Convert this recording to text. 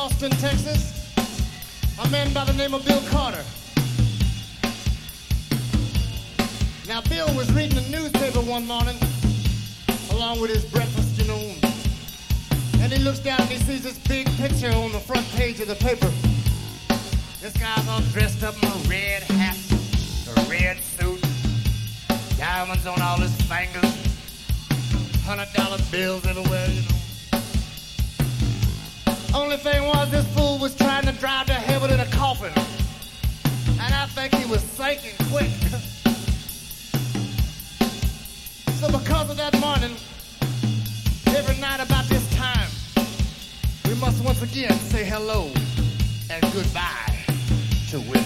Austin, Texas, a man by the name of Bill Carter. Now, Bill was reading the newspaper one morning, along with his breakfast, you know, and he looks down and he sees this big picture on the front page of the paper. This guy's all dressed up in a red hat, a red suit, diamonds on all his fingers, $100 bills everywhere, you know. Only thing was, this fool was trying to drive to heaven in a coffin, and I think he was sinking quick. So because of that morning, every night about this time, we must once again say hello and goodbye to Willie.